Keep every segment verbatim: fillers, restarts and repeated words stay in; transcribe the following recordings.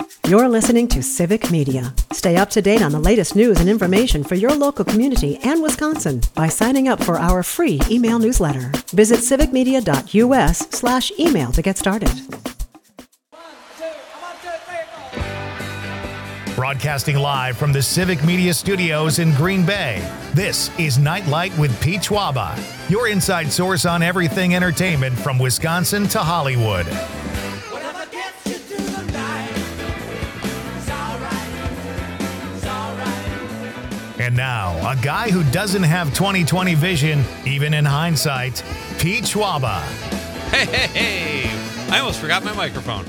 You're listening to Civic Media. Stay up to date on the latest news and information for your local community and Wisconsin by signing up for our free email newsletter. Visit civicmedia.us slash email to get started. Broadcasting live from the Civic Media Studios in Green Bay, this is Nightlight with Pete Schwaba, your inside source on everything entertainment from Wisconsin to Hollywood. And now, a guy who doesn't have twenty twenty vision, even in hindsight, Pete Schwaba. Hey, hey, hey! I almost forgot my microphone.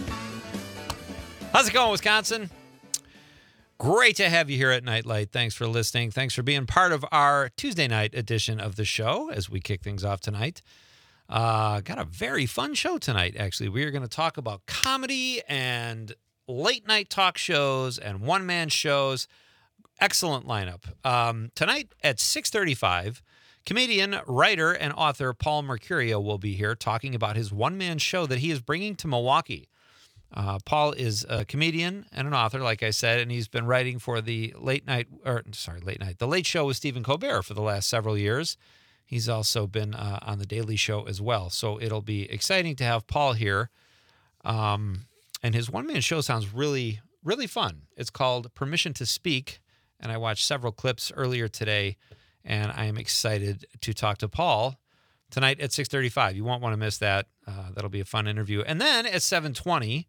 How's it going, Wisconsin? Great to have you here at Nightlight. Thanks for listening. Thanks for being part of our Tuesday night edition of the show as we kick things off tonight. Uh, got a very fun show tonight, actually. We are going to talk about comedy and late night talk shows and one-man shows. Excellent lineup. Um, tonight at six thirty-five, comedian, writer, and author Paul Mercurio will be here talking about his one-man show that he is bringing to Milwaukee. Uh, Paul is a comedian and an author, like I said, and he's been writing for the late night, or sorry, late night, the Late Show with Stephen Colbert for the last several years. He's also been uh, on the Daily Show as well. So it'll be exciting to have Paul here. Um, and his one-man show sounds really, really fun. It's called Permission to Speak. And I watched several clips earlier today, and I am excited to talk to Paul tonight at six thirty-five. You won't want to miss that. Uh, that'll be a fun interview. And then at seven twenty,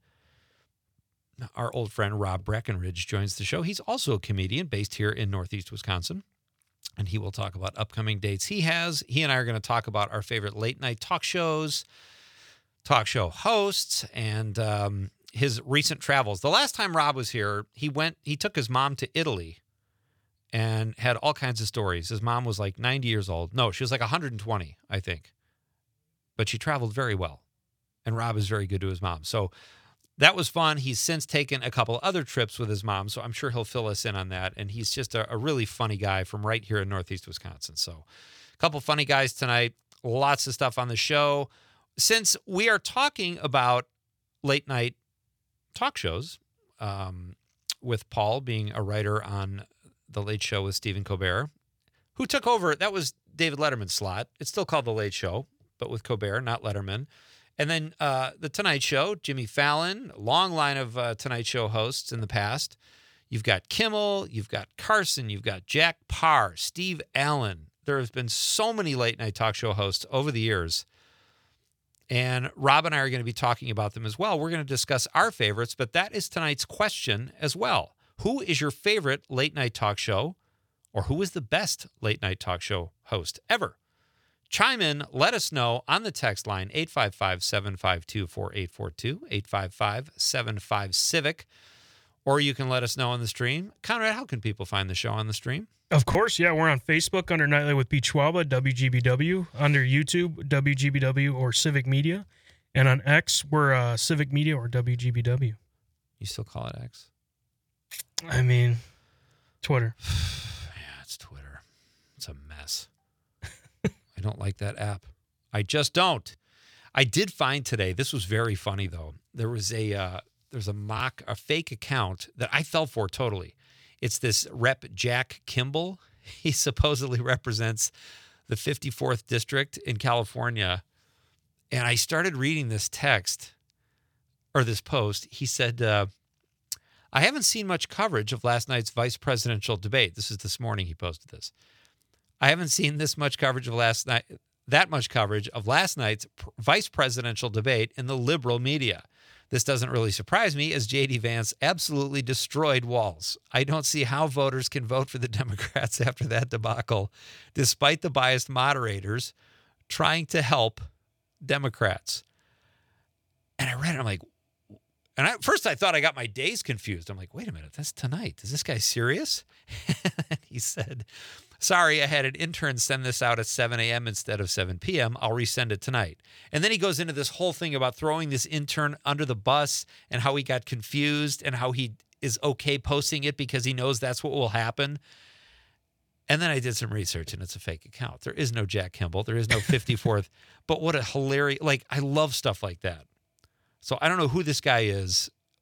our old friend Rob Breckenridge joins the show. He's also a comedian based here in Northeast Wisconsin, and he will talk about upcoming dates he has. He and I are going to talk about our favorite late-night talk shows, talk show hosts, and um, his recent travels. The last time Rob was here, he went. He took his mom to Italy and had all kinds of stories. His mom was like ninety years old. No, she was like one hundred twenty, I think. But she traveled very well, and Rob is very good to his mom. So that was fun. He's since taken a couple other trips with his mom, so I'm sure he'll fill us in on that. And he's just a, a really funny guy from right here in Northeast Wisconsin. So a couple funny guys tonight, lots of stuff on the show. Since we are talking about late night talk shows, um, with Paul being a writer on The Late Show with Stephen Colbert, who took over, that was David Letterman's slot. It's still called The Late Show, but with Colbert, not Letterman. And then uh, The Tonight Show, Jimmy Fallon, long line of uh, Tonight Show hosts in the past. You've got Kimmel, you've got Carson, you've got Jack Paar, Steve Allen. There have been so many late night talk show hosts over the years. And Rob and I are going to be talking about them as well. We're going to discuss our favorites, but that is tonight's question as well. Who is your favorite late night talk show, or who is the best late night talk show host ever? Chime in, let us know on the text line, eight five five, seven five two, four eight four two, eight five five, seven five, CIVIC, or you can let us know on the stream. Conrad, how can people find the show on the stream? Of course, yeah, we're on Facebook under Nightlight with Pete Schwaba, W G B W, under YouTube, W G B W or Civic Media, and on X, we're uh, Civic Media or W G B W. You still call it X? I mean, Twitter. Yeah, it's Twitter. It's a mess. I don't like that app. I just don't. I did find today, this was very funny though. There was a uh, there's a mock, a fake account that I fell for totally. It's this rep Jack Kimball. He supposedly represents the fifty-fourth district in California. And I started reading this text or this post. He said, uh, I haven't seen much coverage of last night's vice presidential debate. This is this morning he posted this. I haven't seen this much coverage of last night, that much coverage of last night's pr- vice presidential debate in the liberal media. This doesn't really surprise me, as J D Vance absolutely destroyed Walz. I don't see how voters can vote for the Democrats after that debacle, despite the biased moderators trying to help Democrats. And I read it, I'm like, and at first I thought I got my days confused. I'm like, wait a minute, that's tonight. Is this guy serious? He said, sorry, I had an intern send this out at seven a.m. instead of seven p.m. I'll resend it tonight. And then he goes into this whole thing about throwing this intern under the bus and how he got confused and how he is okay posting it because he knows that's what will happen. And then I did some research, and it's a fake account. There is no Jack Kimball. There is no fifty-fourth. But what a hilarious, like, I love stuff like that. So I don't know who this guy is,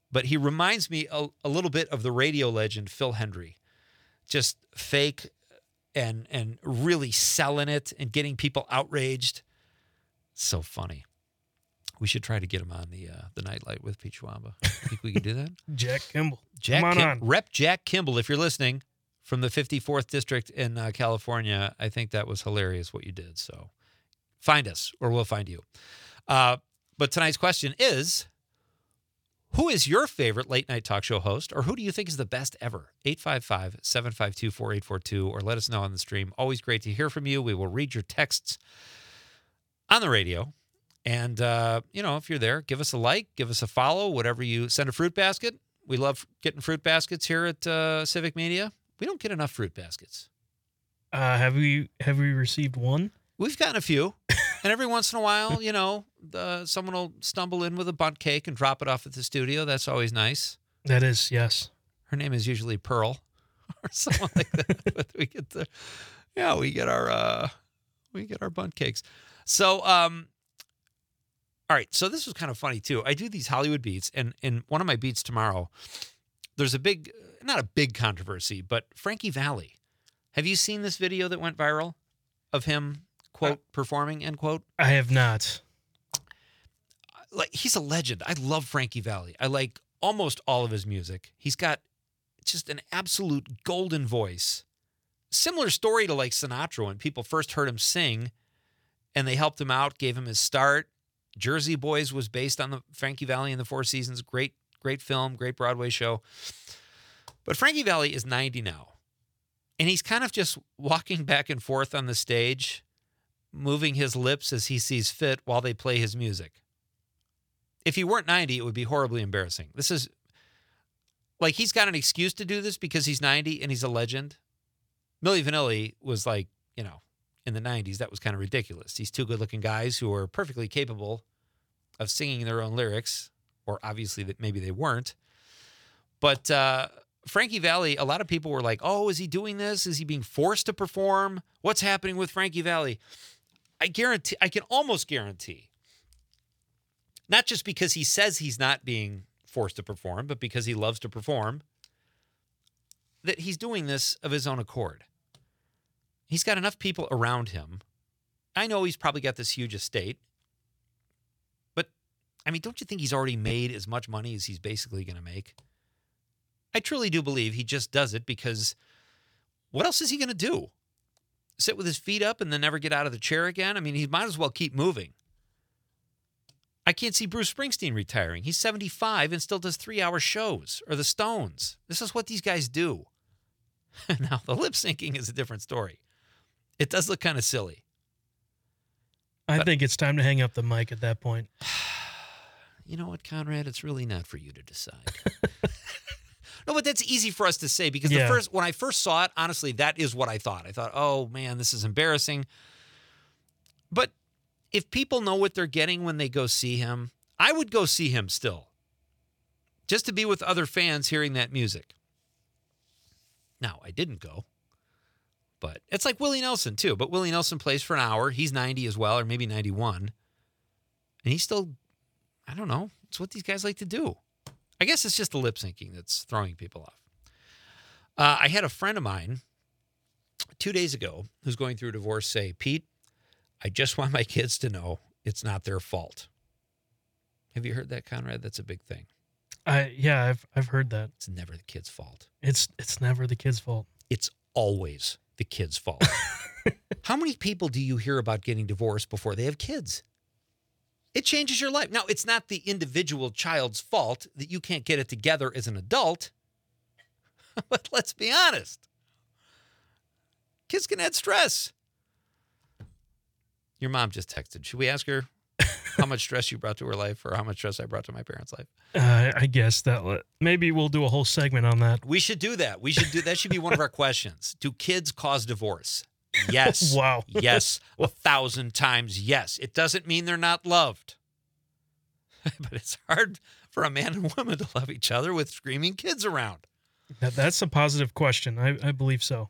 but he reminds me a, a little bit of the radio legend Phil Hendry. Just fake and and really selling it and getting people outraged. So funny. We should try to get him on the uh, the Nightlight with Pete Schwaba. Think we could do that? Jack Kimball. Jack Come on Kim- on. Rep Jack Kimball, if you're listening, from the fifty-fourth District in uh, California, I think that was hilarious what you did. So find us or we'll find you. Uh, but tonight's question is, who is your favorite late night talk show host, or who do you think is the best ever? eight five five, seven five two, four eight four two, or let us know on the stream. Always great to hear from you. We will read your texts on the radio. And, uh, you know, if you're there, give us a like, give us a follow, whatever you send a fruit basket. We love getting fruit baskets here at uh, Civic Media. We don't get enough fruit baskets. Uh, have we have we received one? We've gotten a few. And every once in a while, you know, uh, someone will stumble in with a bundt cake and drop it off at the studio. That's always nice. That is, yes. Her name is usually Pearl or someone like that. But we get the, yeah, we get our, uh, we get our bundt cakes. So, um, all right, so this was kind of funny, too. I do these Hollywood beats, and in one of my beats tomorrow, there's a big, not a big controversy, but Frankie Valli. Have you seen this video that went viral of him, quote, uh, performing, end quote? I have not. Like, he's a legend. I love Frankie Valli. I like almost all of his music. He's got just an absolute golden voice. Similar story to, like, Sinatra when people first heard him sing, and they helped him out, gave him his start. Jersey Boys was based on the Frankie Valli and the Four Seasons. Great, great film, great Broadway show. But Frankie Valli is ninety now. And he's kind of just walking back and forth on the stage, moving his lips as he sees fit while they play his music. If he weren't ninety, it would be horribly embarrassing. This is, like, he's got an excuse to do this because he's ninety and he's a legend. Milli Vanilli was like, you know, in the nineties, that was kind of ridiculous. These two good-looking guys who are perfectly capable of singing their own lyrics, or obviously that maybe they weren't. But uh, Frankie Valli, a lot of people were like, oh, is he doing this? Is he being forced to perform? What's happening with Frankie Valli? I guarantee, I can almost guarantee, not just because he says he's not being forced to perform, but because he loves to perform, that he's doing this of his own accord. He's got enough people around him. I know he's probably got this huge estate. But, I mean, don't you think he's already made as much money as he's basically going to make? I truly do believe he just does it because what else is he going to do? Sit with his feet up and then never get out of the chair again? I mean, he might as well keep moving. I can't see Bruce Springsteen retiring. He's seventy-five and still does three-hour shows. Or the Stones. This is what these guys do. Now, the lip syncing is a different story. It does look kind of silly. I but, think it's time to hang up the mic at that point. You know what, Conrad? It's really not for you to decide. No, but that's easy for us to say because yeah. the first when I first saw it, honestly, that is what I thought. I thought, oh, man, this is embarrassing. But if people know what they're getting when they go see him, I would go see him still. Just to be with other fans hearing that music. Now, I didn't go. But it's like Willie Nelson, too. But Willie Nelson plays for an hour. He's ninety as well, or maybe ninety-one. And he's still, I don't know. It's what these guys like to do. I guess it's just the lip syncing that's throwing people off. Uh, I had a friend of mine two days ago who's going through a divorce say, Pete, I just want my kids to know it's not their fault. Have you heard that, Conrad? That's a big thing. I yeah, I've I've heard that. It's never the kid's fault. It's it's never the kid's fault. It's always the kid's fault. How many people do you hear about getting divorced before they have kids? It changes your life. Now, it's not the individual child's fault that you can't get it together as an adult. But let's be honest. Kids can add stress. Your mom just texted. Should we ask her how much stress you brought to her life or how much stress I brought to my parents' life? Uh, I guess that maybe we'll do a whole segment on that. We should do that. We should do that. Should be one of our questions. Do kids cause divorce? Yes. Wow. Yes. A thousand times yes. It doesn't mean they're not loved. But it's hard for a man and woman to love each other with screaming kids around. That, that's a positive question. I, I believe so.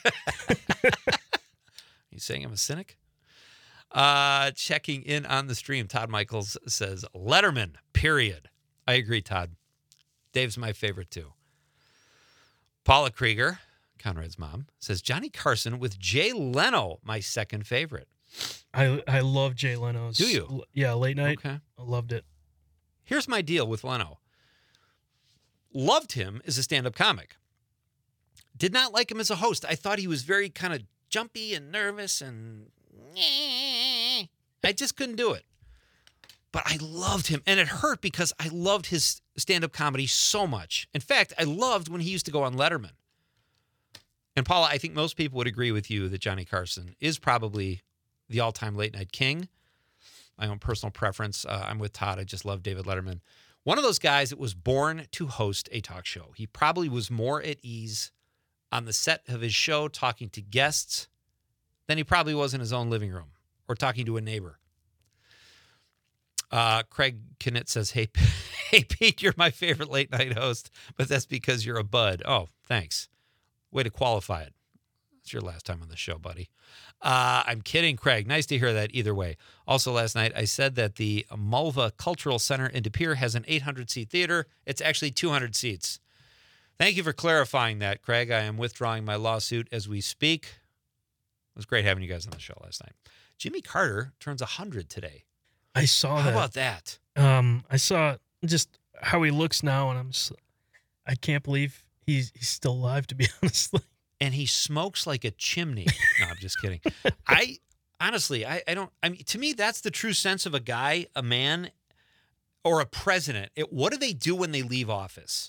You saying I'm a cynic? Uh, checking in on the stream, Todd Michaels says, Letterman, period. I agree, Todd. Dave's my favorite too. Paula Krieger, Conrad's mom, says Johnny Carson with Jay Leno, my second favorite. I I love Jay Leno's. Do you? Yeah, late night. Okay. I loved it. Here's my deal with Leno. Loved him as a stand-up comic. Did not like him as a host. I thought he was very kind of jumpy and nervous and I just couldn't do it. But I loved him, and it hurt because I loved his stand-up comedy so much. In fact, I loved when he used to go on Letterman. And Paula, I think most people would agree with you that Johnny Carson is probably the all-time late-night king. My own personal preference, uh, I'm with Todd. I just love David Letterman. One of those guys that was born to host a talk show. He probably was more at ease on the set of his show talking to guests than he probably was in his own living room or talking to a neighbor. Uh, Craig Knit says, hey, hey, Pete, you're my favorite late-night host, but that's because you're a bud. Oh, thanks. Way to qualify it. It's your last time on the show, buddy. Uh, I'm kidding, Craig. Nice to hear that either way. Also, last night, I said that the Mulva Cultural Center in De Pere has an eight hundred seat theater. It's actually two hundred seats. Thank you for clarifying that, Craig. I am withdrawing my lawsuit as we speak. It was great having you guys on the show last night. Jimmy Carter turns one hundred today. I saw How that. about that? Um, I saw just how he looks now, and I'm just, I can't believe he's he's still alive, to be honest. And he smokes like a chimney. No, I'm just kidding. I honestly, I, I don't, I mean, to me, that's the true sense of a guy, a man, or a president. It, what do they do when they leave office?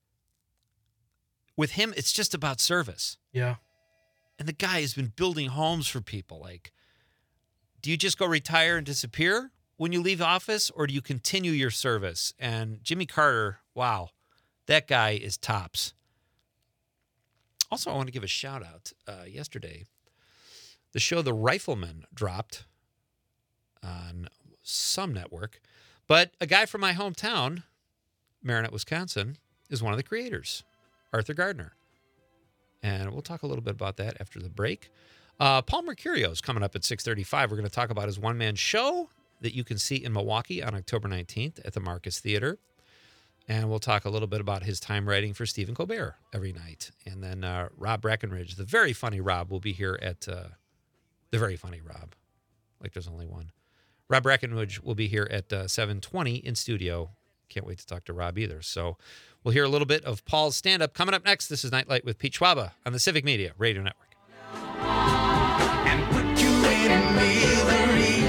With him, it's just about service. Yeah. And the guy has been building homes for people. Like, do you just go retire and disappear when you leave office, or do you continue your service? And Jimmy Carter, wow, that guy is tops. Also, I want to give a shout out. Uh, yesterday, the show The Rifleman dropped on some network, but a guy from my hometown, Marinette, Wisconsin, is one of the creators, Arthur Gardner. And we'll talk a little bit about that after the break. Uh, Paul Mercurio is coming up at six thirty-five. We're going to talk about his one-man show that you can see in Milwaukee on October nineteenth at the Marcus Theater. And we'll talk a little bit about his time writing for Stephen Colbert every night. And then uh, Rob Breckenridge, the very funny Rob, will be here at uh, the very funny Rob. Like there's only one. Rob Breckenridge will be here at uh, seven twenty in studio. Can't wait to talk to Rob either. So we'll hear a little bit of Paul's stand-up coming up next. This is Nightlight with Pete Schwaba on the Civic Media Radio Network. And put you in misery.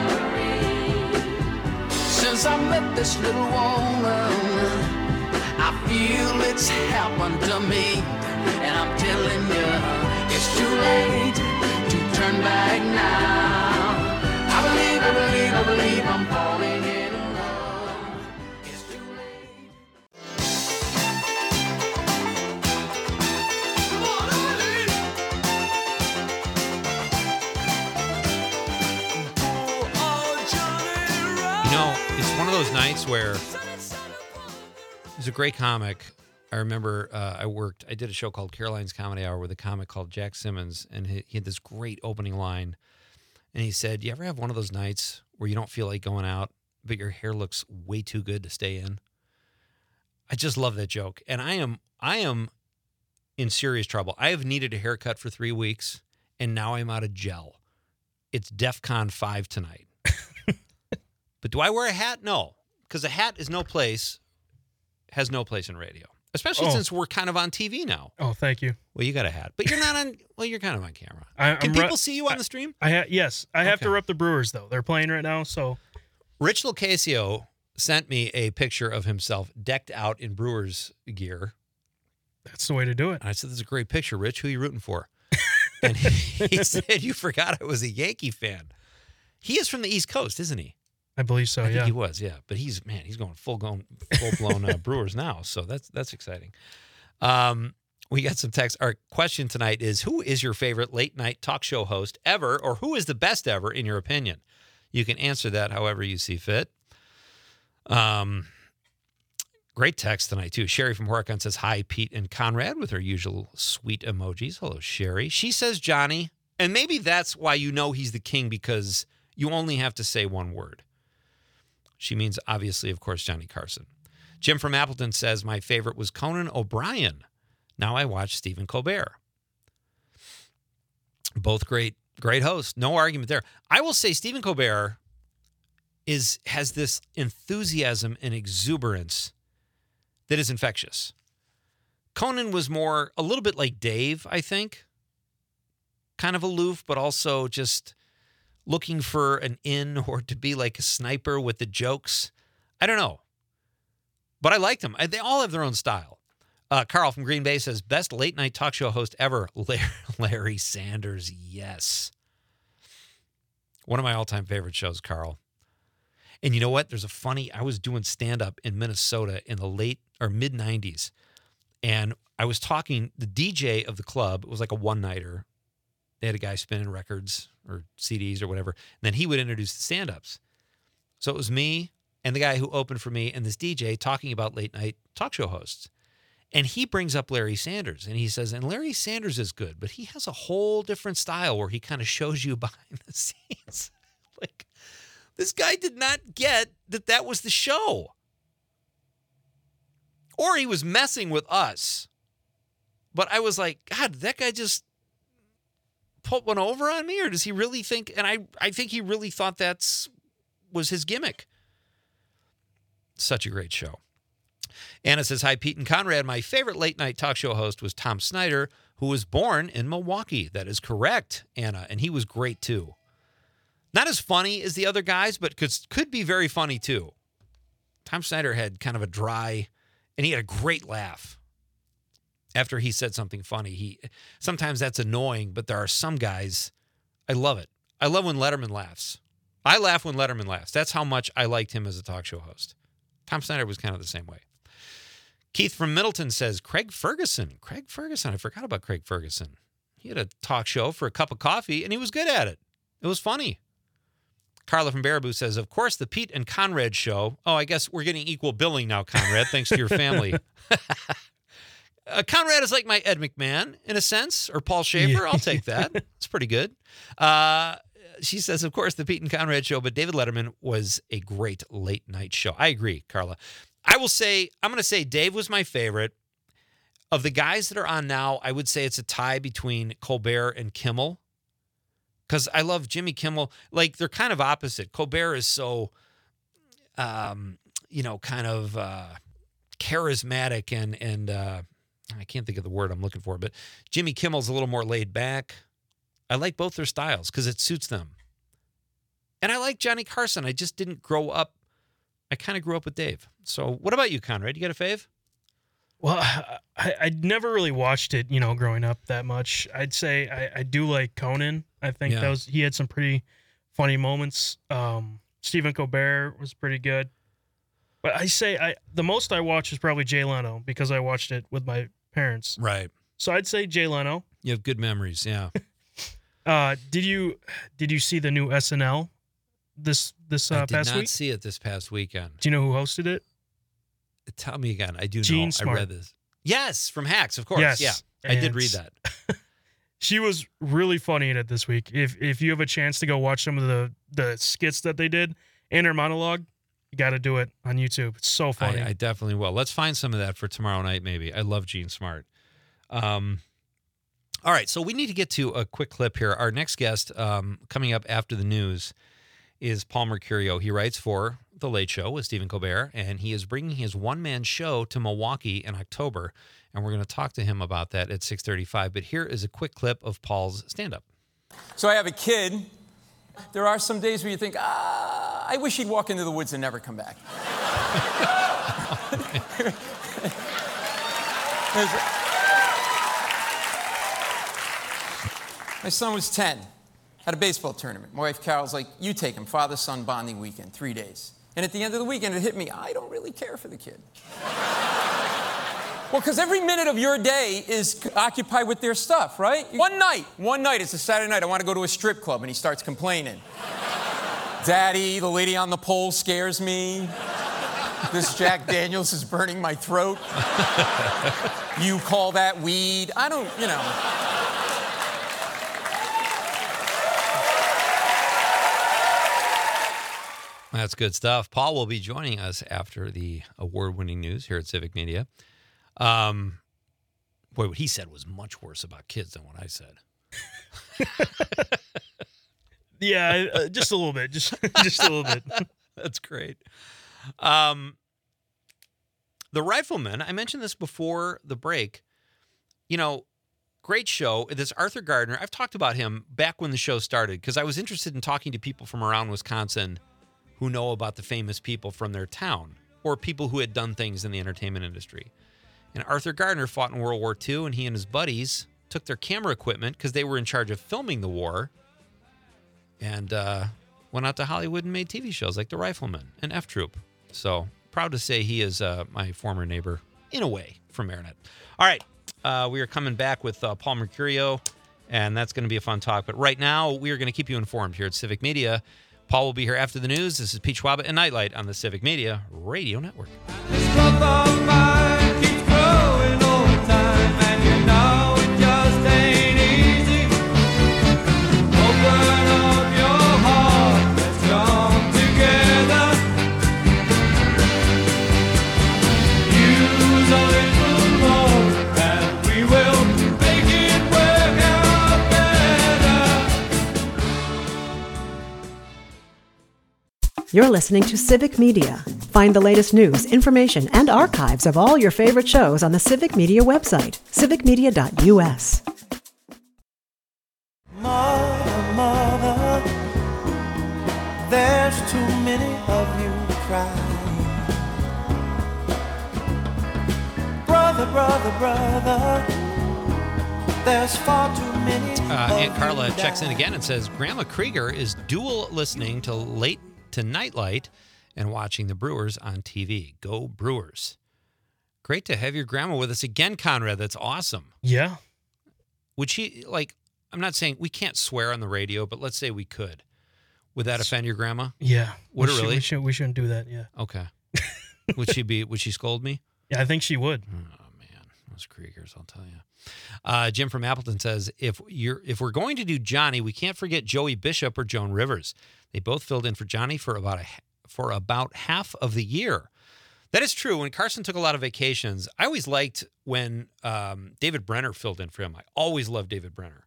Since I met this little woman, I feel it's happened to me. And I'm telling you, it's too late to turn back now. I believe, I believe, I believe I'm falling in love. It's too late. Come on, Eileen. You know, it's one of those nights where he's a great comic. I remember uh, I worked, I did a show called Caroline's Comedy Hour with a comic called Jack Simmons, and he, he had this great opening line. And he said, you ever have one of those nights where you don't feel like going out, but your hair looks way too good to stay in? I just love that joke. And I am I am in serious trouble. I have needed a haircut for three weeks, and now I'm out of gel. It's DEFCON five tonight. But do I wear a hat? No, because a hat is no place, has no place in radio, especially Oh. since we're kind of on T V now. Oh, thank you. Well, you got a hat, but you're not on, well, you're kind of on camera. I, Can I'm people re- see you on the stream? I ha- yes, I have to Okay. rep the Brewers though. They're playing right now, so Rich Locasio sent me a picture of himself decked out in Brewers gear. that's the way to do it. And I said, this is a great picture, Rich. Who are you rooting for? And he, he said, you forgot I was a Yankee fan. He is from the East Coast, isn't he? I believe so. I think yeah. he was, yeah. But he's, man, he's going full blown, full blown uh, Brewers now. So that's that's exciting. Um, we got some text. Our question tonight is, who is your favorite late night talk show host ever, or who is the best ever in your opinion? You can answer that however you see fit. Um, great text tonight too. Sherry from Horicon says, hi, Pete and Conrad, with her usual sweet emojis. Hello, Sherry. She says Johnny, and maybe that's why you know he's the king, because you only have to say one word. She means, obviously, of course, Johnny Carson. Jim from Appleton says, my favorite was Conan O'Brien. Now I watch Stephen Colbert. Both great, great hosts. No argument there. I will say Stephen Colbert is has this enthusiasm and exuberance that is infectious. Conan was more, a little bit like Dave, I think. Kind of aloof, but also just looking for an in or to be like a sniper with the jokes. I don't know. But I liked them. They all have their own style. Uh, Carl from Green Bay says, best late night talk show host ever, Larry Sanders. Yes. One of my all-time favorite shows, Carl. And you know what? There's a funny, I was doing stand-up in Minnesota in the late or mid-nineties. And I was talking, the D J of the club, it was like a one-nighter. They had a guy spinning records or C Ds or whatever. And then he would introduce the stand-ups. So it was me and the guy who opened for me and this D J talking about late-night talk show hosts. And he brings up Larry Sanders. And he says, and Larry Sanders is good, but he has a whole different style where he kind of shows you behind the scenes. Like, this guy did not get that that was the show. Or he was messing with us. But I was like, God, did that guy just put one over on me? Or does he really think, and I, I think he really thought that's was his gimmick. Such a great show. Anna says, hi, Pete and Conrad. My favorite late night talk show host was Tom Snyder, who was born in Milwaukee. That is correct, Anna. And he was great too. Not as funny as the other guys, but could, could be very funny too. Tom Snyder had kind of a dry, and he had a great laugh. After he said something funny, he sometimes that's annoying, but there are some guys, I love it. I love when Letterman laughs. I laugh when Letterman laughs. That's how much I liked him as a talk show host. Tom Snyder was kind of the same way. Keith from Middleton says, Craig Ferguson. Craig Ferguson. I forgot about Craig Ferguson. He had a talk show for a cup of coffee, and he was good at it. It was funny. Carla from Baraboo says, of course, the Pete and Conrad show. Oh, I guess we're getting equal billing now, Conrad, thanks to your family. uh, Conrad is like my Ed McMahon, in a sense, or Paul Schaefer. I'll take that. It's pretty good. Uh, she says, of course, the Pete and Conrad show, but David Letterman was a great late night show. I agree, Carla. I will say, I'm going to say Dave was my favorite. Of the guys that are on now, I would say it's a tie between Colbert and Kimmel. Because I love Jimmy Kimmel. Like, they're kind of opposite. Colbert is so, um, you know, kind of uh, charismatic and, and uh, I can't think of the word I'm looking for, but Jimmy Kimmel's a little more laid back. I like both their styles because it suits them. And I like Johnny Carson. I just didn't grow up. I kind of grew up with Dave. So what about you, Conrad? You got a fave? Well, I, I never really watched it, you know, growing up that much. I'd say I, I do like Conan. I think Yeah. that was he had some pretty funny moments. Um, Stephen Colbert was pretty good. But I say I the most I watched was probably Jay Leno because I watched it with my parents. Right. So I'd say Jay Leno. You have good memories, yeah. Uh, did you did you see the new S N L this this uh, I did past not week? see it this past weekend. Do you know who hosted it? Tell me again. I do Jean know. Smart. I read this. Yes, from Hacks, of course. Yes. Yeah, I did And read that. She was really funny in it this week. If if you have a chance to go watch some of the, the skits that they did and her monologue, you got to do it on YouTube. It's so funny. I, I definitely will. Let's find some of that for tomorrow night, maybe. I love Jean Smart. Um, all right, so we need to get to a quick clip here. Our next guest um, coming up after the news is Paul Mercurio. He writes for The Late Show with Stephen Colbert, and he is bringing his one-man show to Milwaukee in October, and we're going to talk to him about that at six thirty-five. But here is a quick clip of Paul's stand-up. So I have a kid. There are some days where you think, ah, I wish he'd walk into the woods and never come back. My son was ten, had a baseball tournament. My wife Carol's like, you take him, father-son bonding weekend, three days. And at the end of the weekend, it hit me, I don't really care for the kid. Well, because every minute of your day is occupied with their stuff, right? One night, one night, it's a Saturday night, I want to go to a strip club, and he starts complaining. Daddy, the lady on the pole scares me. This Jack Daniels is burning my throat. You call that weed? I don't, you know. That's good stuff. Paul will be joining us after the award-winning news here at Civic Media. Um, boy, what he said was much worse about kids than what I said. Yeah, uh, just a little bit. Just just a little bit. That's great. Um, the Rifleman, I mentioned this before the break. You know, great show. This Arthur Gardner, I've talked about him back when the show started because I was interested in talking to people from around Wisconsin who know about the famous people from their town or people who had done things in the entertainment industry. And Arthur Gardner fought in World War Two, and he and his buddies took their camera equipment because they were in charge of filming the war and uh, went out to Hollywood and made T V shows like The Rifleman and F Troop. So proud to say he is uh, my former neighbor, in a way, from Marinette. All right, uh, we are coming back with uh, Paul Mercurio, and that's going to be a fun talk. But right now, we are going to keep you informed here at Civic Media. Paul will be here after the news. This is Pete Schwaba and Nightlight on the Civic Media Radio Network. This love of mine keeps growing over time, and you know it just ain't easy. Open up your heart, let's come together. Use a little love, and we will make it work out better. You're listening to Civic Media. Find the latest news, information, and archives of all your favorite shows on the Civic Media website, civic media dot u s. Mother, mother, there's too many of you crying. Brother, brother, brother, there's far too many. Uh, Aunt of Carla you checks in dying. again and says, Grandma Krieger is dual listening to late to Nightlight and watching the Brewers on T V. Go Brewers. Great to have your grandma with us again, Conrad. That's awesome. Yeah. Would she, like, I'm not saying we can't swear on the radio, but let's say we could. Would that offend your grandma? Yeah. Would we it should- really? We, should, we shouldn't do that, yeah. Okay. Would she be, would she scold me? Yeah, I think she would. Oh, man. Those Kriegers, I'll tell you. Uh, Jim from Appleton says, if you're if we're going to do Johnny, we can't forget Joey Bishop or Joan Rivers. They both filled in for Johnny for about a, for about half of the year. That is true. When Carson took a lot of vacations, I always liked when um, David Brenner filled in for him. I always loved David Brenner.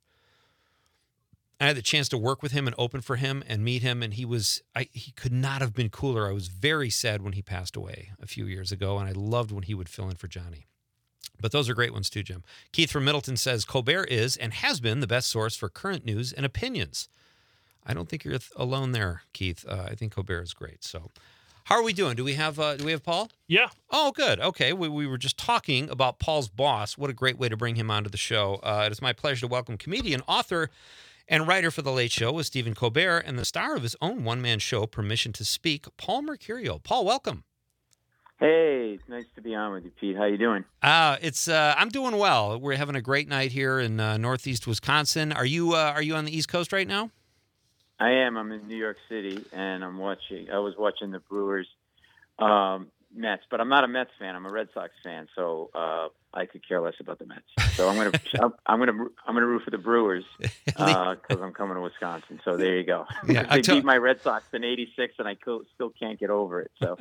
I had the chance to work with him and open for him and meet him, and he was I, he could not have been cooler. I was very sad when he passed away a few years ago, and I loved when he would fill in for Johnny. But those are great ones too, Jim. Keith from Middleton says, Colbert is and has been the best source for current news and opinions. I don't think you're th- alone there, Keith. Uh, I think Colbert is great. So how are we doing? Do we have uh, do we have Paul? Yeah. Oh, good. Okay. We, we were just talking about Paul's boss. What a great way to bring him onto the show. Uh, it is my pleasure to welcome comedian, author, and writer for The Late Show with Stephen Colbert and the star of his own one-man show, Permission to Speak, Paul Mercurio. Paul, welcome. Hey, it's nice to be on with you, Pete. How you doing? Uh, it's uh, I'm doing well. We're having a great night here in uh, Northeast Wisconsin. Are you uh, are you on the East Coast right now? I am. I'm in New York City, and I'm watching. I was watching the Brewers, um, Mets, but I'm not a Mets fan. I'm a Red Sox fan, so uh, I could care less about the Mets. So I'm gonna I'm, I'm gonna I'm gonna root for the Brewers because uh, I'm coming to Wisconsin. So there you go. Yeah, they tell- beat my Red Sox in eighty-six, and I co- still can't get over it. So.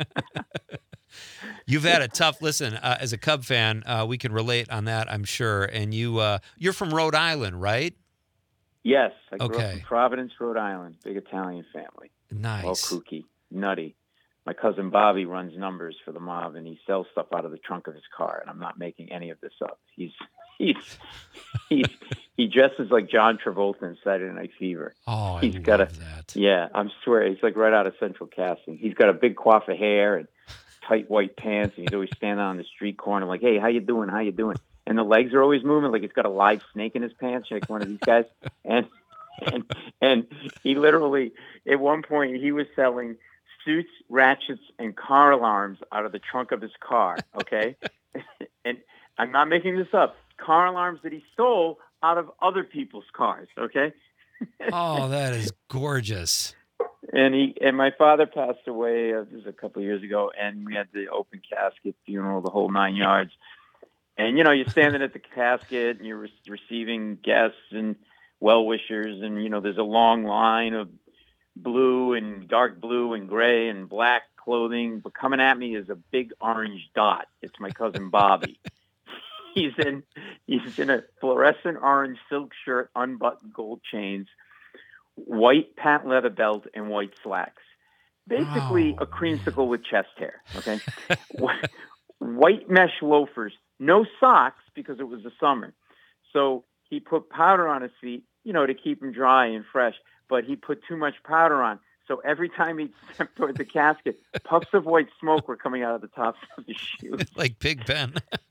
You've had a tough listen uh, as a Cub fan. Uh, we can relate on that, I'm sure. And you, uh, you're from Rhode Island, right? Yes, I grew Okay. up in Providence, Rhode Island. Big Italian family. Nice. All kooky, nutty. My cousin Bobby runs numbers for the mob, and he sells stuff out of the trunk of his car. And I'm not making any of this up. He's he's he's he dresses like John Travolta in Saturday Night Fever. Oh, I He's love got a- that. Yeah, I'm swear he's like right out of Central Casting. He's got a big coif of hair and tight white pants, and he's always standing on the street corner like, "Hey, how you doing? How you doing?" And the legs are always moving like he's got a live snake in his pants, like one of these guys. And and and he literally, at one point, he was selling suits, ratchets, and car alarms out of the trunk of his car. Okay, and I'm not making this up. Car alarms that he stole out of other people's cars. Okay. Oh, that is gorgeous. And he and my father passed away uh, this was a couple of years ago, and we had the open casket funeral, the whole nine yards. And you know, you're standing at the casket, and you're re- receiving guests and well wishers, and you know, there's a long line of blue and dark blue and gray and black clothing, but coming at me is a big orange dot. It's my cousin Bobby. he's in he's in a fluorescent orange silk shirt, unbuttoned gold chains, white patent leather belt, and white slacks. Basically, Oh, a creamsicle with chest hair. Okay, white mesh loafers, no socks because it was the summer. So he put powder on his feet, you know, to keep them dry and fresh. But he put too much powder on. So every time he stepped toward the casket, puffs of white smoke were coming out of the tops of his shoes. Like Big Ben.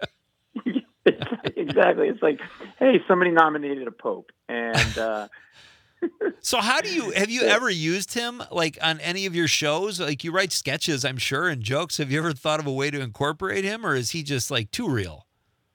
It's like- exactly. It's like, hey, somebody nominated a pope. And uh, So how do you have you ever used him like on any of your shows? Like you write sketches, I'm sure, and jokes. Have you ever thought of a way to incorporate him, or is he just like too real?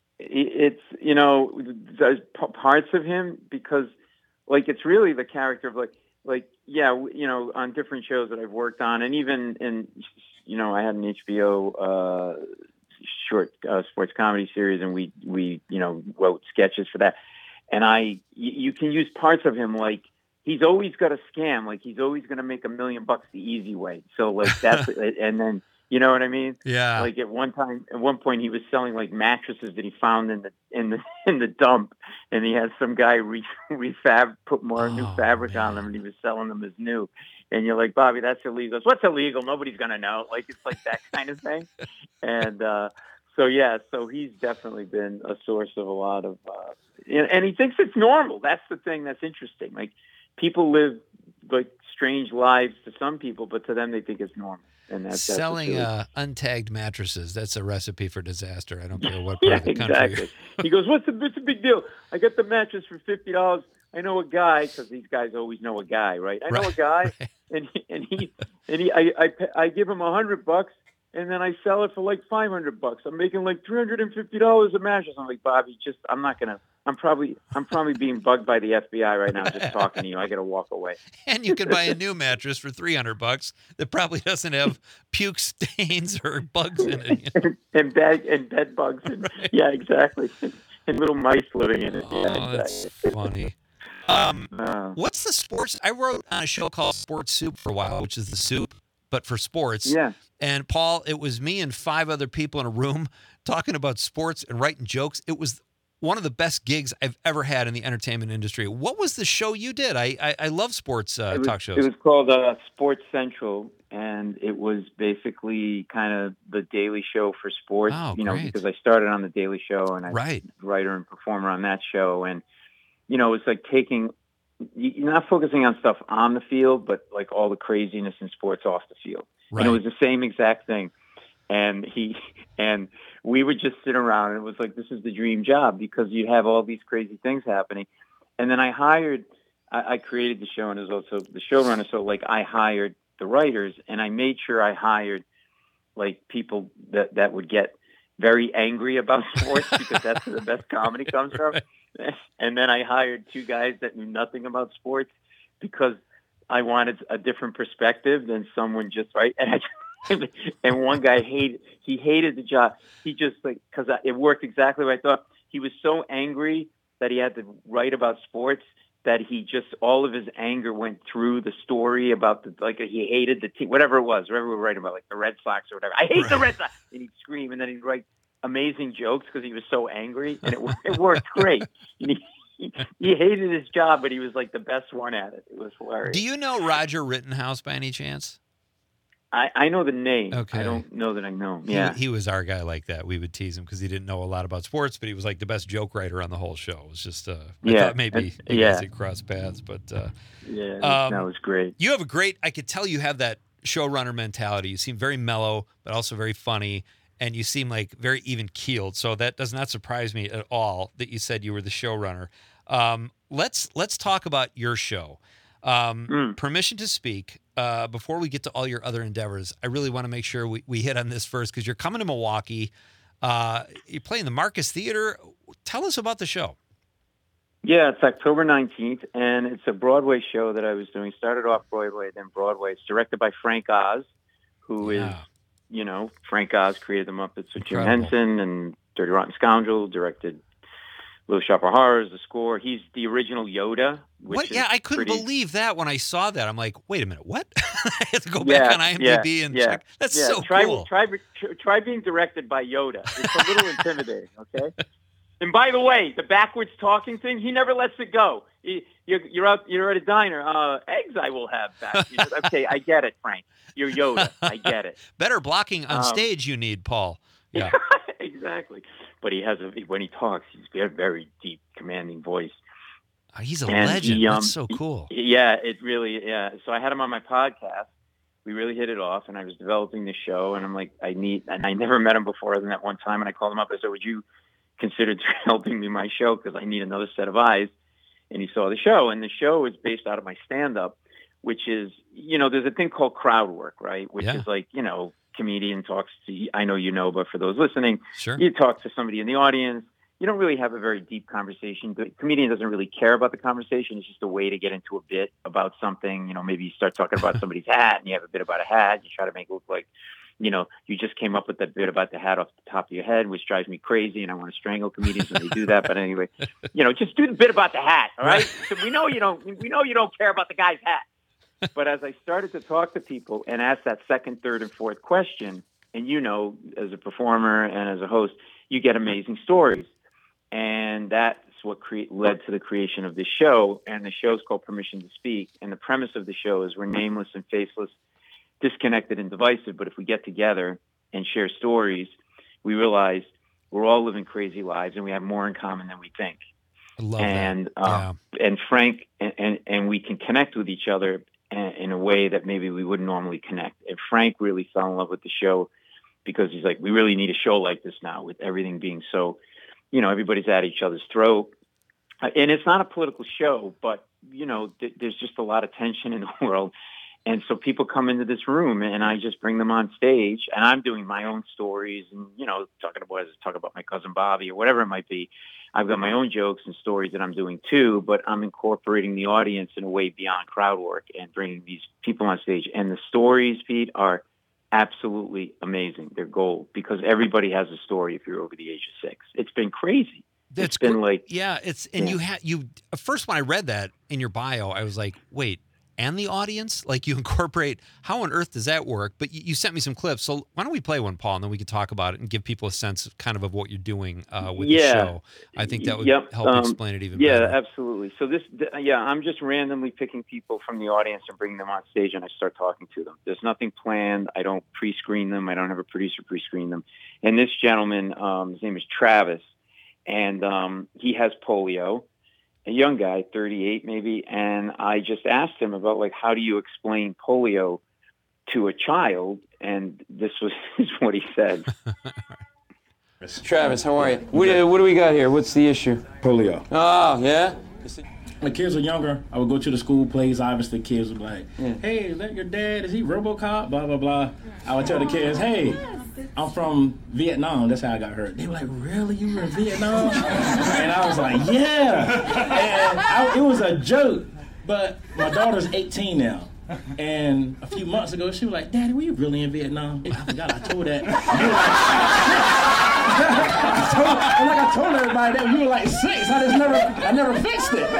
it's, you know, there's p- parts of him because, like, it's really the character of, like, like, yeah, w- you know, on different shows that I've worked on, and even in, you know, I had an H B O uh, short uh, sports comedy series, and we, we, you know, wrote sketches for that. And I, y- you can use parts of him, like, he's always got a scam, like, he's always going to make a million bucks the easy way. So, like, that's, and then, you know what I mean? Yeah. Like at one time, at one point, he was selling like mattresses that he found in the in the in the dump, and he had some guy re refab put more new Oh, fabric on man. them, and he was selling them as new. And you're like, Bobby, that's illegal. He goes, what's illegal? Nobody's gonna know. Like it's like that kind of thing. And uh, so yeah, so he's definitely been a source of a lot of, uh, and, and he thinks it's normal. That's the thing that's interesting. Like people live like strange lives to some people, but to them they think it's normal. And that's that's what's Selling really- uh, untagged mattresses. That's a recipe for disaster. I don't care what part Yeah, of the country. exactly. He goes, "What's the what's the big deal? I got the mattress for fifty dollars. I know a guy because these guys always know a guy, right? I know Right, a guy, right. and he, and he and he I I, pa- I give him a hundred bucks, and then I sell it for like five hundred bucks. I'm making like three hundred and fifty dollars a mattress. I'm like, Bobby, just I'm not gonna. I'm probably I'm probably being bugged by the F B I right now just talking to you. I got to walk away. And you can buy a new mattress for three hundred bucks that probably doesn't have puke stains or bugs in it. you know? and bed and bed bugs and Right. yeah, exactly. And little mice living in it. Oh, Yeah, that's exactly. funny. Um, Uh, what's the sports? I wrote on a show called Sports Soup for a while, which is the soup, but for sports. yeah. And Paul, it was me and five other people in a room talking about sports and writing jokes. It was one of the best gigs I've ever had in the entertainment industry. What was the show you did? I I, I love sports uh, it was, talk shows. It was called uh, Sports Central, and it was basically kind of the Daily Show for sports. Oh, you know, great. because I started on the Daily Show, and I Right. writer and performer on that show, and you know, it's like taking you're not focusing on stuff on the field, but like all the craziness in sports off the field. Right. And it was the same exact thing. And he and we would just sit around, and it was like, this is the dream job because you have all these crazy things happening. And then I hired, I, I created the show, and it was also the showrunner. So like I hired the writers, and I made sure I hired like people that, that would get very angry about sports because that's where the best comedy comes from. And then I hired two guys that knew nothing about sports because I wanted a different perspective than someone just right. And I, and one guy hated, he hated the job. He just like, cause I, it worked exactly what I thought. He was so angry that he had to write about sports that he just, all of his anger went through the story about the, like he hated the team, whatever it was, whatever we were writing about, like the Red Sox or whatever. I hate the Right. Red Sox. And he'd scream, and then he'd write amazing jokes because he was so angry, and it, it worked great. And he, he, he hated his job, but he was like the best one at it. It was hilarious. Do you know Roger Rittenhouse by any chance? I, I know the name. Okay. I don't know that I know him. He, Yeah. he was our guy like that. We would tease him because he didn't know a lot about sports, but he was like the best joke writer on the whole show. It was just, uh, I Yeah. thought maybe That's- you yeah. guys had crossed paths, but uh, yeah. um, that was great. you have a great, I could tell you have that showrunner mentality. You seem very mellow, but also very funny, and you seem like very even keeled. So that does not surprise me at all that you said you were the showrunner. Um, let's let's talk about your show. Um, Mm. Permission to Speak. Uh, before we get to all your other endeavors, I really want to make sure we, we hit on this first because you're coming to Milwaukee. Uh, you're playing the Marcus Theater. Tell us about the show. Yeah, it's October nineteenth, and it's a Broadway show that I was doing. Started off Broadway, then Broadway. It's directed by Frank Oz, who is, Yeah. you know, Frank Oz created the Muppets with Jim Incredible. Henson and Dirty Rotten Scoundrel, directed Little Shop of Horrors, The Score. He's the original Yoda. Which What? is Yeah, I couldn't pretty, believe that when I saw that. I'm like, wait a minute, what? I had to go yeah, back on IMDb yeah, and yeah, check. That's yeah. so try, cool. Try, try, try being directed by Yoda. It's a little intimidating, okay? And by the way, the backwards talking thing, he never lets it go. He, you're, you're out, you're at a diner. Uh, eggs I will have back. You know, okay, I get it, Frank. You're Yoda. I get it. Better blocking on Um, stage you need, Paul. Yeah. Exactly. But he has a, when he talks, he's got a very deep, commanding voice. Oh, he's a And legend. he, um, That's so cool. Yeah, it really, yeah. So I had him on my podcast. We really hit it off, and I was developing the show, and I'm like, I need, and I never met him before other than that one time, and I called him up. I said, would you consider helping me my show? Because I need another set of eyes. And he saw the show, and the show is based out of my stand-up, which is, you know, there's a thing called crowd work, right? Which Yeah. is like, you know, comedian talks to, I know you know, but for those listening, Sure. you talk to somebody in the audience. You don't really have a very deep conversation. The comedian doesn't really care about the conversation. It's just a way to get into a bit about something. You know, maybe you start talking about somebody's hat and you have a bit about a hat. You try to make it look like, you know, you just came up with that bit about the hat off the top of your head, which drives me crazy. And I want to strangle comedians when they do that. But anyway, you know, just do the bit about the hat. All right. So we know you don't, we know you don't care about the guy's hat. But as I started to talk to people and ask that second, third, and fourth question, and you know, as a performer and as a host, you get amazing stories. And that's what cre- led to the creation of this show. And the show's called Permission to Speak. And the premise of the show is we're nameless and faceless, disconnected and divisive. But if we get together and share stories, we realize we're all living crazy lives and we have more in common than we think. I love and, that. um, and Frank, and, and, and we can connect with each other in a way that maybe we wouldn't normally connect. And Frank really fell in love with the show because he's like, we really need a show like this now with everything being so, you know, everybody's at each other's throat. Uh, and it's not a political show, but, you know, th- there's just a lot of tension in the world. And so people come into this room and I just bring them on stage and I'm doing my own stories and, you know, talking about, talk about my cousin Bobby or whatever it might be. I've got my own jokes and stories that I'm doing too, but I'm incorporating the audience in a way beyond crowd work and bringing these people on stage. And the stories, Pete, are absolutely amazing. They're gold because everybody has a story if you're over the age of six. It's been crazy. That's it's been gr- like, yeah, it's, and yeah. you had, you, first when I read that in your bio, I was like, wait, and the audience, like you incorporate, how on earth does that work? But you, you sent me some clips. So why don't we play one, Paul, and then we can talk about it and give people a sense of kind of, of what you're doing uh, with yeah. the show. I think that would yep. help um, explain it even yeah, better. absolutely. So this, th- yeah, I'm just randomly picking people from the audience and bringing them on stage and I start talking to them. There's nothing planned. I don't pre-screen them. I don't have a producer pre-screen them. And this gentleman, um, his name is Travis, and um, he has polio. A young guy, thirty-eight maybe, and I just asked him about, like, how do you explain polio to a child? And this was this is what he said. Travis, how are you? What, do- what do we got here? What's the issue? Polio. Oh, yeah? When kids were younger, I would go to the school plays. Obviously, kids would be like, Yeah. hey, is that your dad? Is he RoboCop? Blah, blah, blah. I would tell the kids, hey, I'm from Vietnam. That's how I got hurt. They were like, really? You were in Vietnam? And I was like, yeah. And I, it was a joke. But my daughter's eighteen now. And a few months ago, she was like, Daddy, were you really in Vietnam? I forgot I told that. I told, and like I told everybody that you were like six. I just never, I never fixed it.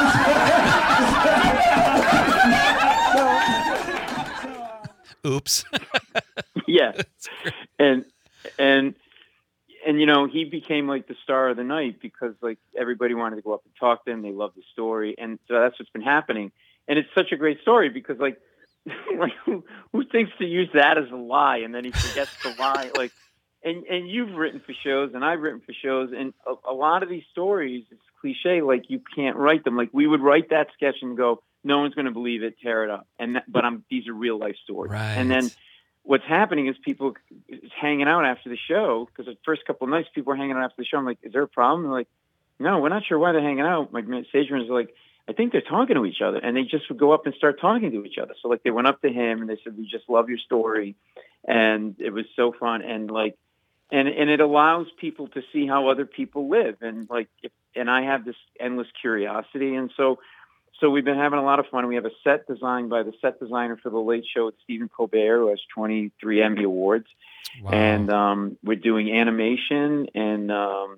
Oops. Yeah, and and and you know, he became like the star of the night because like everybody wanted to go up and talk to him. They loved the story, and so that's what's been happening. And it's such a great story because like, like who, who thinks to use that as a lie and then he forgets the lie? Like, and and you've written for shows and I've written for shows, and a, a lot of these stories, it's cliche. Like you can't write them. Like we would write that sketch and go, no one's going to believe it, tear it up. And that, but I'm these are real life stories. Right. And then what's happening is people is hanging out after the show because the first couple of nights people are hanging out after the show. I'm like, is there a problem? They're like, no, we're not sure why they're hanging out. My stage manager's like, I think they're talking to each other, and they just would go up and start talking to each other. So like they went up to him and they said, we just love your story. And it was so fun. And like, and, and it allows people to see how other people live. And like, if, and I have this endless curiosity. And so, so we've been having a lot of fun. We have a set designed by the set designer for The Late Show with Stephen Colbert, who has twenty-three Emmy Awards. Wow. And um, we're doing animation and um,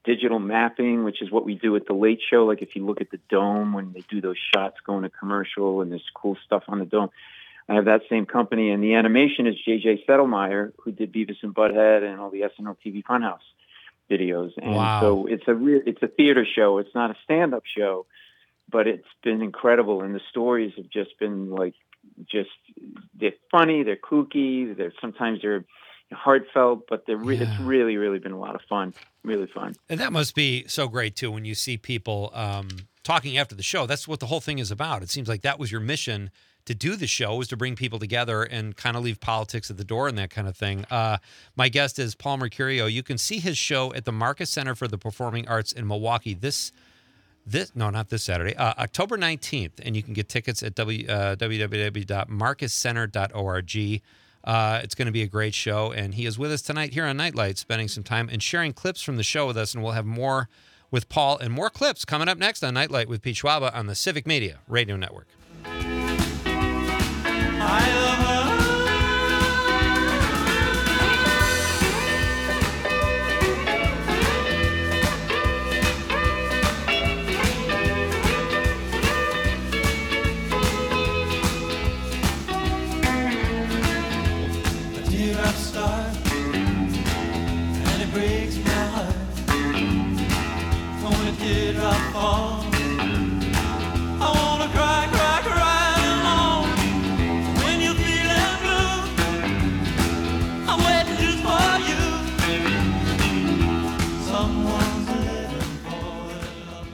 digital mapping, which is what we do at the Late Show. Like if you look at the Dome when they do those shots going to commercial and there's cool stuff on the Dome. I have that same company, and the animation is J J Settlemeyer, who did Beavis and Butthead and all the S N L T V Funhouse videos. And Wow. so it's a real, it's a theater show. It's not a stand-up show, but it's been incredible. And the stories have just been like, just they're funny, they're kooky, they're sometimes they're heartfelt, but they're re- Yeah. it's really, really been a lot of fun. Really fun. And that must be so great, too, when you see people um, talking after the show. That's what the whole thing is about. It seems like that was your mission to do the show, was to bring people together and kind of leave politics at the door and that kind of thing. Uh, my guest is Paul Mercurio. You can see his show at the Marcus Center for the Performing Arts in Milwaukee this, this no, not this Saturday, uh, October nineteenth. And you can get tickets at w, uh, w w w dot marcus center dot org. Uh, it's going to be a great show. And he is with us tonight here on Nightlight, spending some time and sharing clips from the show with us. And we'll have more with Paul and more clips coming up next on Nightlight with Pete Schwaba on the Civic Media Radio Network. I love her. A teardrop start, and it breaks my heart. When a teardrop falls, I wanna cry, cry, cry alone. When you're feeling blue, I'm waiting just for you. Someone's living for love.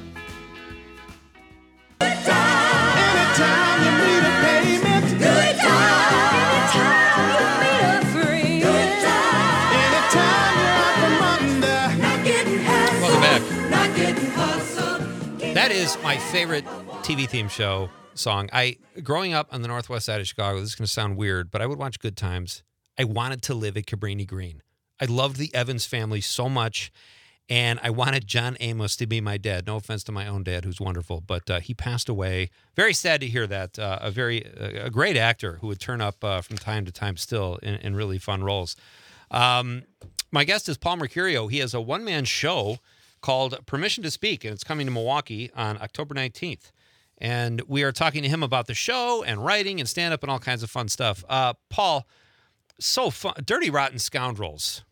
Anytime you need a payment, good time. Anytime you meet a friend, good time. Anytime you're out from under, not getting hassled, Welcome back. not getting hustled. That is my favorite T V theme show song. I growing up on the northwest side of Chicago, this is going to sound weird, but I would watch Good Times. I wanted to live at Cabrini Green. I loved the Evans family so much, and I wanted John Amos to be my dad. No offense to my own dad, who's wonderful, but uh, he passed away. Very sad to hear that. Uh, a very uh, a great actor who would turn up uh, from time to time still in, in really fun roles. Um, my guest is Paul Mercurio. He has a one-man show called Permission to Speak, and it's coming to Milwaukee on October nineteenth. And we are talking to him about the show and writing and stand-up and all kinds of fun stuff. Uh, Paul, so fun. Dirty Rotten Scoundrels.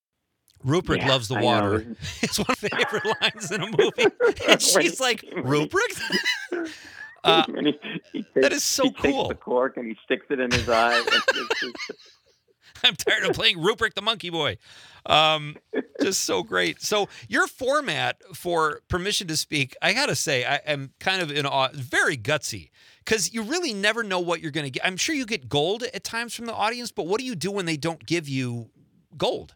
Rupert Yeah, loves the I know. water. It's one of my favorite lines in a movie. And she's like, Rupert? Uh, And he- he takes- that is so he takes cool. the cork and he sticks it in his eye. It's just- I'm tired of playing Rupert the Monkey Boy. Um, just so great. So your format for Permission to Speak, I got to say, I am kind of in awe, very gutsy, because you really never know what you're going to get. I'm sure you get gold at times from the audience, but what do you do when they don't give you gold?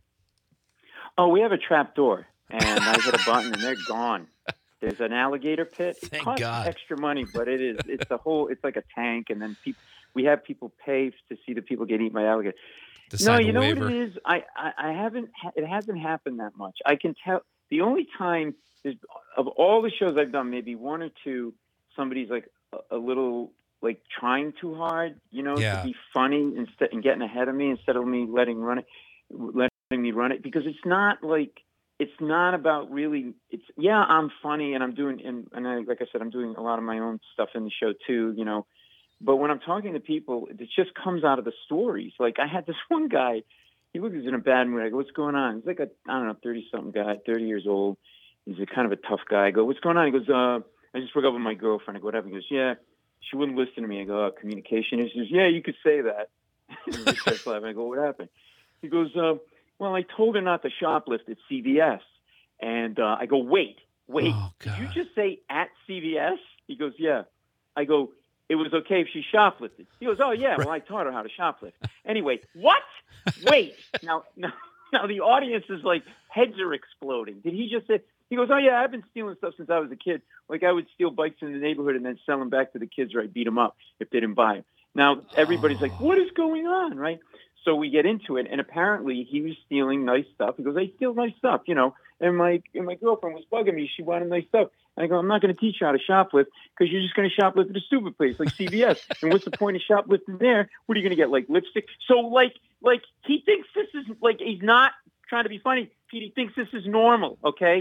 Oh, we have a trap door, and I hit a button, and they're gone. There's an alligator pit. It Thank costs God. extra money, but it is. It's a whole. It's like a tank, and then people. We have people pay to see the people get eaten by alligators. To No, sign you a know waiver. what it is. I, I, I haven't. It hasn't happened that much. I can tell. The only time is of all the shows I've done, maybe one or two. Somebody's like a, a little like trying too hard, you know, Yeah. to be funny instead and getting ahead of me instead of me letting run it, letting me run it because it's not like. It's not about really. It's yeah, I'm funny and I'm doing and, and I, like I said, I'm doing a lot of my own stuff in the show too, you know. But when I'm talking to people, it just comes out of the stories. Like I had this one guy, he looked in a bad mood. I go, "What's going on?" He's like a I don't know, thirty something guy, thirty years old. He's a kind of a tough guy. I go, "What's going on?" He goes, "Uh, I just broke up with my girlfriend." I go, "Whatever." He goes, "Yeah, she wouldn't listen to me." I go, oh, "Communication issues." "Yeah, you could say that." And he starts laughing. I go, "What happened?" He goes, uh, "Well, I told her not to shoplift at C V S." And uh, I go, wait, wait, Oh, did you God. just say at C V S? He goes, yeah. I go, it was okay if she shoplifted. He goes, oh, yeah, well, I taught her how to shoplift. Anyway, what? Wait. now, now, now the audience is like, heads are exploding. Did he just say, he goes, oh, yeah, I've been stealing stuff since I was a kid. Like I would steal bikes in the neighborhood and then sell them back to the kids or I'd beat them up if they didn't buy them. Now, everybody's like, what is going on, right? So we get into it, and apparently he was stealing nice stuff. He goes, I steal nice stuff, you know. And my and my girlfriend was bugging me. She wanted nice stuff. And I go, I'm not going to teach you how to shoplift because you're just going to shoplift at a stupid place like C V S. And what's the point of shoplifting there? What are you going to get, like lipstick? So, like, like he thinks this is, like, he's not trying to be funny. Pete, he thinks this is normal, okay?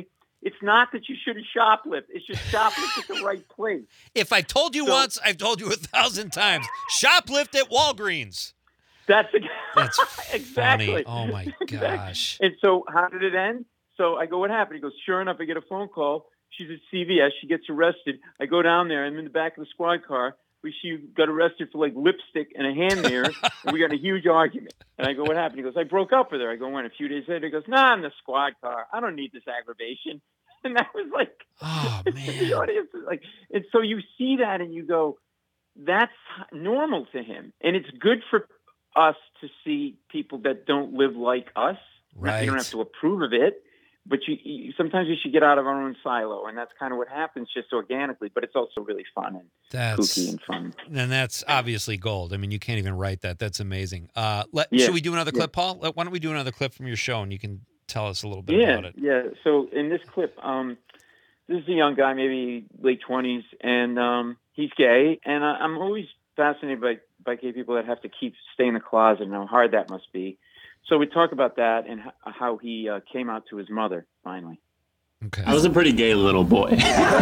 It's not that you shouldn't shoplift. It's just shoplift at the right place. If I've told you So- once, I've told you a thousand times. Shoplift at Walgreens. That's That's exactly. funny. Oh, my gosh. And so how did it end? So I go, what happened? He goes, sure enough, I get a phone call. She's at C V S. She gets arrested. I go down there. I'm in the back of the squad car. We, she got arrested for like lipstick and a hand mirror. And we got in a huge argument. And I go, what happened? He goes, I broke up with her. I go, when? A few days later, he goes, nah, I'm in the squad car. I don't need this aggravation. And that was like, Oh, the man. audience is like, and so you see that and you go, that's normal to him. And it's good for us to see people that don't live like us. Right. You don't have to approve of it, but you, you sometimes you should get out of our own silo, and that's kind of what happens just organically. But it's also really fun and That's kooky and fun. and that's obviously gold. I mean, you can't even write that. That's amazing. Uh, let, Yeah. Should we do another Yeah. clip, Paul? Let- Why don't we do another clip from your show, and you can tell us a little bit Yeah, about it. yeah. So in this clip, um, this is a young guy, maybe late twenties, and um, he's gay. And I, I'm always fascinated by, by gay people that have to keep stay in the closet and how hard that must be. So we talk about that and h- how he uh, came out to his mother finally. Okay. I was a pretty gay little boy.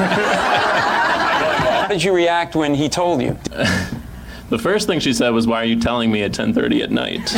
How did you react when he told you? The first thing she said was, "Why are you telling me at ten thirty at night?"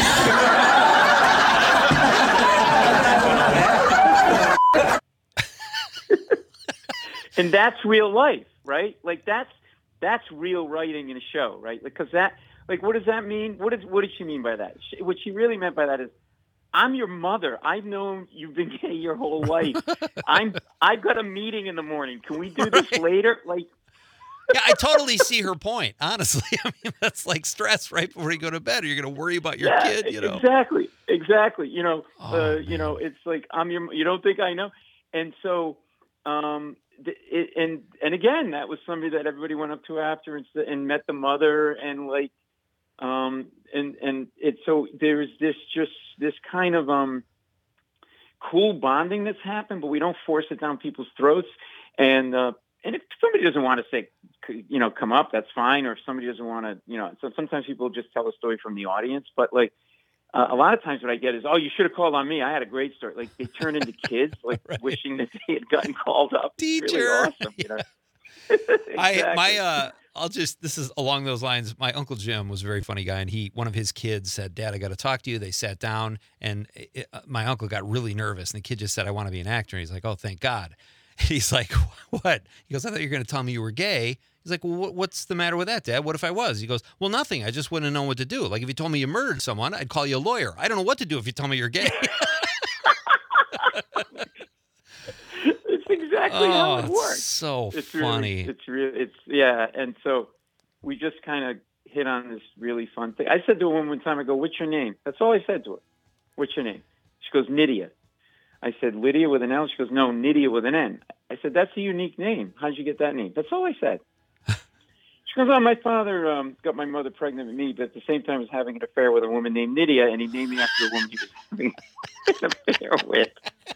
And that's real life, right? Like that's that's real writing in a show, right? Because that, like, what does that mean? What is what did she mean by that? She, what she really meant by that is, I'm your mother. I've known you've been gay your whole life. I'm I've got a meeting in the morning. Can we do this later? Like, Yeah, I totally see her point. Honestly, I mean, that's like stress right before you go to bed. Or you're going to worry about your yeah, kid. You know. exactly, exactly. You know, Oh, uh, you know, it's like I'm your. You don't think I know? And so, um, th- it, and and again, that was somebody that everybody went up to after and, s- and met the mother and like, um, and and it. So there's this just this kind of um, cool bonding that's happened, but we don't force it down people's throats. And uh, and if somebody doesn't want to say, you know, come up, that's fine. Or if somebody doesn't want to, you know, so sometimes people just tell a story from the audience. But like uh, a lot of times what I get is, oh, you should have called on me. I had a great story. Like they turn into kids, like Right. wishing that they had gotten called up. It's Teacher. really awesome. You know? I Exactly. my uh I'll just this is along those lines. My Uncle Jim was a very funny guy, and he one of his kids said, "Dad, I got to talk to you." They sat down, and it, uh, my uncle got really nervous, and the kid just said, "I want to be an actor." And he's like, "Oh, thank God." And he's like, "What?" He goes, "I thought you were going to tell me you were gay." He's like, "Well, what, what's the matter with that, Dad? What if I was?" He goes, "Well, nothing. I just wouldn't have known what to do. Like if you told me you murdered someone, I'd call you a lawyer. I don't know what to do if you tell me you're gay." It's exactly how Oh, it it's works. so It's funny. Really, it's really, it's yeah. And so we just kind of hit on this really fun thing. I said to a woman one time, I go, "What's your name?" That's all I said to her. "What's your name?" She goes, "Nydia." I said, "Lydia with an L?" She goes, "No, Nydia with an N." I said, "That's a unique name. How'd you get that name?" That's all I said. She goes, "Oh, my father um, got my mother pregnant with me, but at the same time was having an affair with a woman named Nydia, and he named me after the woman he was having an affair with."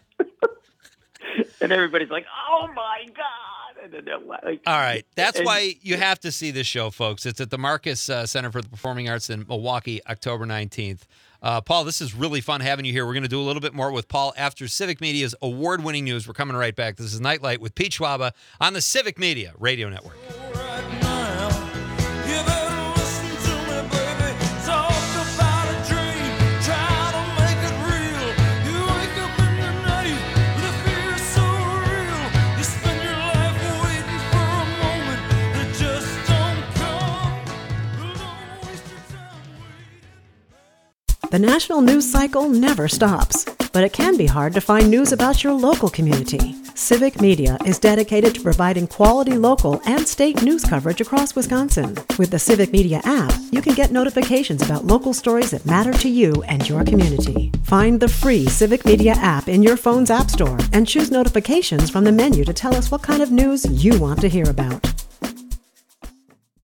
And everybody's like, "Oh my God!" And then they're like, All right. That's and- why you have to see this show, folks. It's at the Marcus uh, Center for the Performing Arts in Milwaukee, October nineteenth. Uh, Paul, this is really fun having you here. We're going to do a little bit more with Paul after Civic Media's award-winning news. We're coming right back. This is Nightlight with Pete Schwaba on the Civic Media Radio Network. Right now, you better listen to me, baby. Talk about a dream, try to make it real. You wake up in the night with a fear so real. You spend your life waiting for a moment that just don't come. Don't waste your time waiting. The national news cycle never stops, but it can be hard to find news about your local community. Civic Media is dedicated to providing quality local and state news coverage across Wisconsin. With the Civic Media app, you can get notifications about local stories that matter to you and your community. Find the free Civic Media app in your phone's app store and choose notifications from the menu to tell us what kind of news you want to hear about.